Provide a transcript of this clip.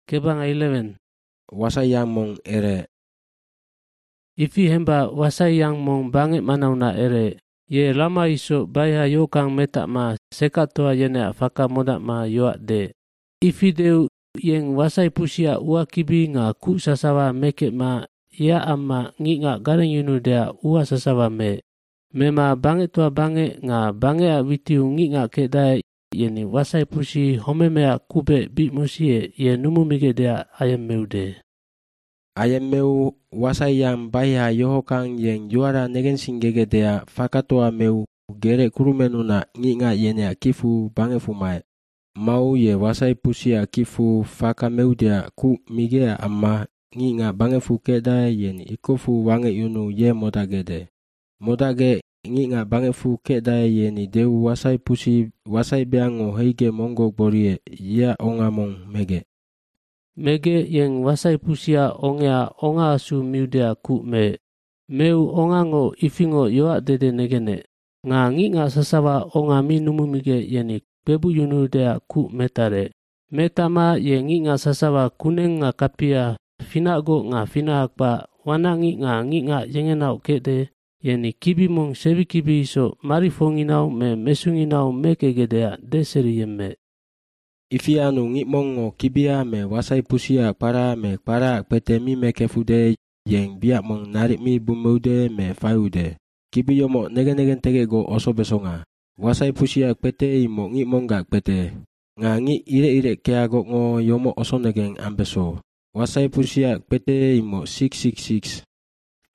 Kebanga 11. Wasai yang mong ere. Ifi hemba wasai yang mong bange manauna ere. Ye lama iso baya yokang metak ma sekatoa yene faka modak ma yoak de. Ifi deu yeng wasai pusia ua kibi nga ku sasawa meke ma ya amma ngi nga gareng yunu dea ua sasawa me. Mema bange tua bange nga bange a witiu ngi nga kedai yeni wasai pusi homemea kube bi musie ye numumige dea ayam meude. Ayam meu wasai yang baya yohokang yeng juara negen singgege dea fakatoa meu gere kurumenuna ngi nga yene kifu bange fumai. Mau ye wasai pusia kifu faka meu dea ku migea amma ngi nga bange fu keda yeni ikofu wange yunu ye modagede. Modage ngi nga bange fu keda yeni deu wasai pusi wasai beango heige mongo borie ya ongamong mege. Mege yeng wasai pusia ongea onga asu miudea ku me. Meu ongango ifingo yoak dede negene. Nga ngi nga sasawa onga mi numumige yeni bebu yunu dea ku metare. Metama ye ngi nga sasawa kuneng nga kapia finago nga finakba wana ngi nga yengenau kede yeni kibi mong sebi kibi iso marifonginau me mesunginau mekegedea deseri yemme. Ifi anu ngi mongo kibia me wasai pusia para me para pete mi me kefude yeng biak mong narik mi bumeude me fayude. Kibi yomo negen tege go oso besonga. Wasai pusia pete imo ngi monggak pete. Nga ngi ire keago ngo yomo oso negen ambeso. Wasai pusia pete imo 666.